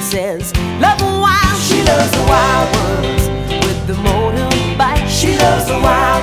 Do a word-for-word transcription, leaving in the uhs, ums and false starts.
says, love them wild. She loves the wild ones with the motorbike. She loves the wild